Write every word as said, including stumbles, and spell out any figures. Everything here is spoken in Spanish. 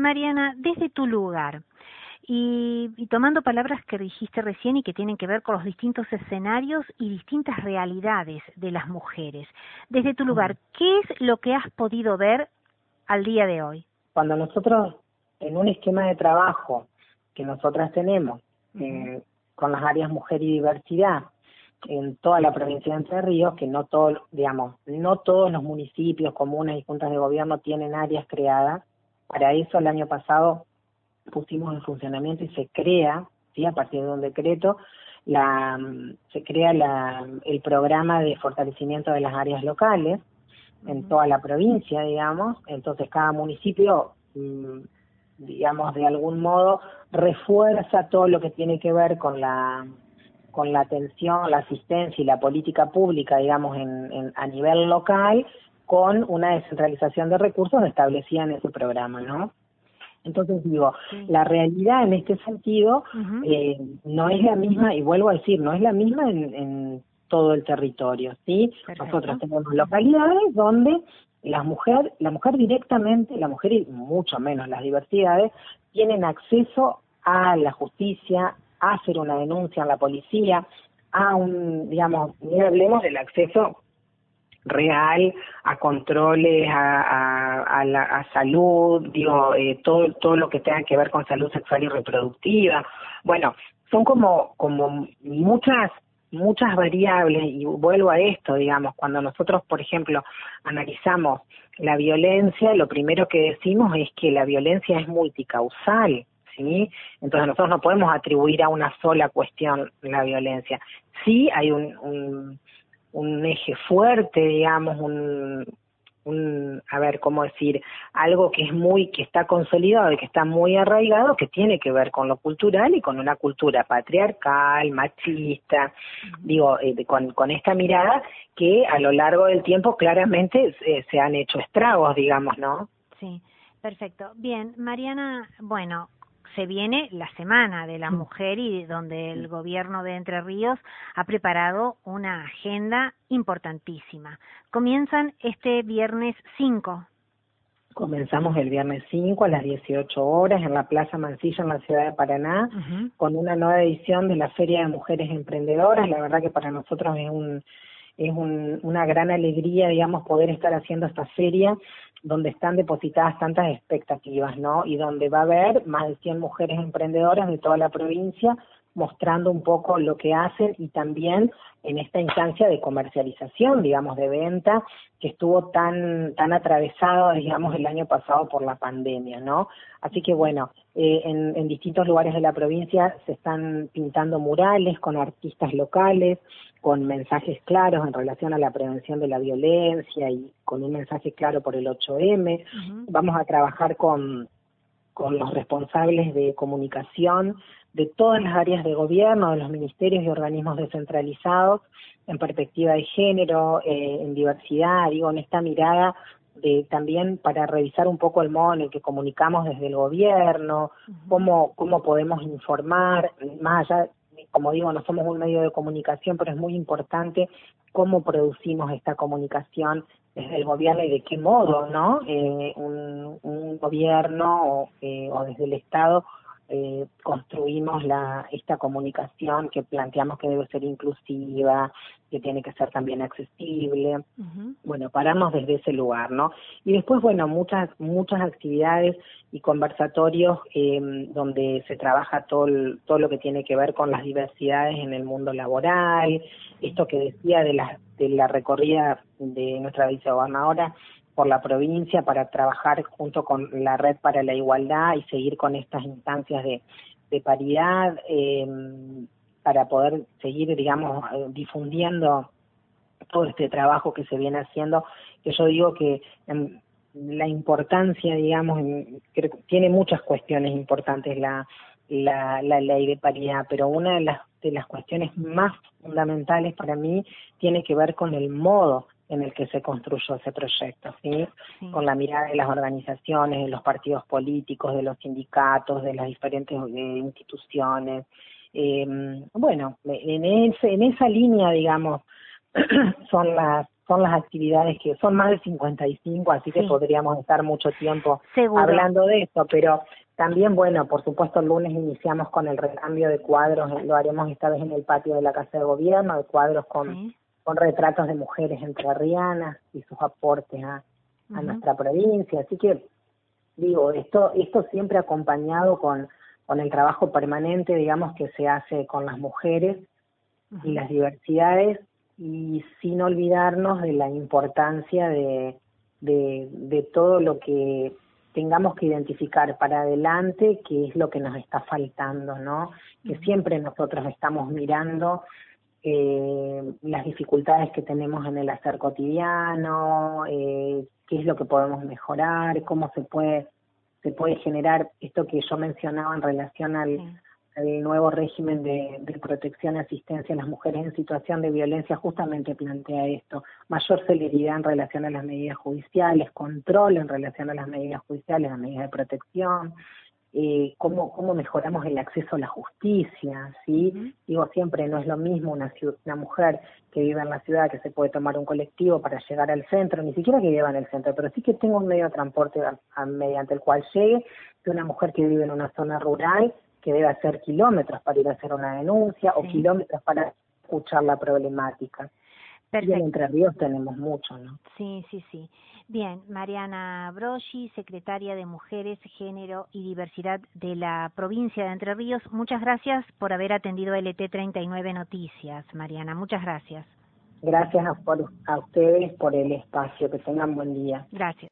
Mariana, desde tu lugar, y, y tomando palabras que dijiste recién y que tienen que ver con los distintos escenarios y distintas realidades de las mujeres, desde tu lugar, ¿qué es lo que has podido ver al día de hoy? Cuando nosotros, en un esquema de trabajo que nosotras tenemos, uh-huh. eh, con las áreas mujer y diversidad, en toda la provincia de Entre Ríos, que no todos, digamos, no todos los municipios, comunas y juntas de gobierno tienen áreas creadas. Para eso el año pasado pusimos en funcionamiento y se crea, sí, a partir de un decreto, la se crea la, el programa de fortalecimiento de las áreas locales en toda la provincia, digamos. Entonces cada municipio, digamos, de algún modo refuerza todo lo que tiene que ver con la con la atención, la asistencia y la política pública, digamos, en, en a nivel local, con una descentralización de recursos establecida en ese programa, ¿no? Entonces digo, sí. La realidad en este sentido uh-huh. eh, no es la misma, y vuelvo a decir, no es la misma en, en todo el territorio, ¿sí? Perfecto. Nosotros tenemos localidades donde la mujer, la mujer directamente, la mujer y mucho menos las diversidades, tienen acceso a la justicia, a hacer una denuncia en la policía, a un, digamos, ni hablemos del acceso real a controles, a, a, a, la, a salud, digo, eh, todo todo lo que tenga que ver con salud sexual y reproductiva. Bueno, son como como muchas muchas variables, y vuelvo a esto, digamos, cuando nosotros, por ejemplo, analizamos la violencia, lo primero que decimos es que la violencia es multicausal, ¿sí? Entonces nosotros no podemos atribuir a una sola cuestión la violencia. Sí hay un, un un eje fuerte, digamos, un, un, a ver, ¿cómo decir? Algo que es muy, que está consolidado y que está muy arraigado, que tiene que ver con lo cultural y con una cultura patriarcal, machista, uh-huh. digo, eh, con, con esta mirada que a lo largo del tiempo claramente eh, se han hecho estragos, digamos, ¿no? Sí, perfecto. Bien, Mariana, bueno, se viene la Semana de la Mujer y donde el gobierno de Entre Ríos ha preparado una agenda importantísima. Comienzan este viernes cinco. Comenzamos el viernes cinco a las dieciocho horas en la Plaza Mansilla en la ciudad de Paraná, uh-huh. con una nueva edición de la Feria de Mujeres Emprendedoras. La verdad que para nosotros es un es un, una gran alegría, digamos, poder estar haciendo esta feria donde están depositadas tantas expectativas, ¿no? Y donde va a haber más de cien mujeres emprendedoras de toda la provincia mostrando un poco lo que hacen y también en esta instancia de comercialización, digamos, de venta, que estuvo tan tan atravesado, digamos, el año pasado por la pandemia, ¿no? Así que bueno, eh, en, en distintos lugares de la provincia se están pintando murales con artistas locales, con mensajes claros en relación a la prevención de la violencia y con un mensaje claro por el ocho eme. Uh-huh. Vamos a trabajar con, con los responsables de comunicación de todas las áreas de gobierno, de los ministerios y organismos descentralizados, en perspectiva de género, eh, en diversidad, digo, en esta mirada de también para revisar un poco el modo en el que comunicamos desde el gobierno, uh-huh. cómo, cómo podemos informar, más allá, como digo, no somos un medio de comunicación, pero es muy importante cómo producimos esta comunicación desde el gobierno y de qué modo, ¿no? Eh, un, un gobierno o, eh, o desde el Estado eh, construimos la esta comunicación que planteamos que debe ser inclusiva, que tiene que ser también accesible, uh-huh. bueno, pararnos desde ese lugar, ¿no? Y después, bueno, muchas muchas actividades y conversatorios eh, donde se trabaja todo el, todo lo que tiene que ver con las diversidades en el mundo laboral, esto que decía de la, de la recorrida de nuestra vicegobernadora por la provincia para trabajar junto con la Red para la Igualdad y seguir con estas instancias de, de paridad, eh, para poder seguir, digamos, difundiendo todo este trabajo que se viene haciendo, que yo digo que eh, la importancia, digamos, en, creo que tiene muchas cuestiones importantes la, la, la ley de paridad, pero una de las, de las cuestiones más fundamentales para mí tiene que ver con el modo en el que se construyó ese proyecto, ¿sí? Sí. Con la mirada de las organizaciones, de los partidos políticos, de los sindicatos, de las diferentes eh, instituciones. Eh, bueno, en, ese, en esa línea, digamos, son las son las actividades que son más de cincuenta y cinco, así que sí. podríamos estar mucho tiempo Seguro. hablando de esto, pero también, bueno, por supuesto el lunes iniciamos con el recambio de cuadros, lo haremos esta vez en el patio de la Casa de Gobierno, de cuadros con, sí. con retratos de mujeres entrerrianas y sus aportes a, a uh-huh. nuestra provincia, así que digo, esto esto siempre acompañado con, con el trabajo permanente, digamos, que se hace con las mujeres uh-huh. y las diversidades, y sin olvidarnos de la importancia de, de, de todo lo que tengamos que identificar para adelante, que es lo que nos está faltando, ¿no? Que siempre nosotros estamos mirando eh, las dificultades que tenemos en el hacer cotidiano, eh, qué es lo que podemos mejorar, cómo se puede se puede generar esto que yo mencionaba en relación al, sí. al nuevo régimen de, de protección y asistencia a las mujeres en situación de violencia. Justamente plantea esto: mayor celeridad en relación a las medidas judiciales, control en relación a las medidas judiciales, las medidas de protección, eh, cómo, cómo mejoramos el acceso a la justicia, ¿sí? Uh-huh. Digo, siempre no es lo mismo una, una mujer que vive en la ciudad, que se puede tomar un colectivo para llegar al centro, ni siquiera que viva en el centro, pero sí que tenga un medio de transporte a, a, mediante el cual llegue, que una mujer que vive en una zona rural, que debe hacer kilómetros para ir a hacer una denuncia, sí. o kilómetros para escuchar la problemática. Perfecto. Y en Entre Ríos tenemos mucho, ¿no? Sí, sí, sí. Bien, Mariana Broggi, secretaria de Mujeres, Género y Diversidad de la provincia de Entre Ríos, muchas gracias por haber atendido L T treinta y nueve Noticias, Mariana, muchas gracias. Gracias a, por, a ustedes por el espacio, que tengan buen día. Gracias.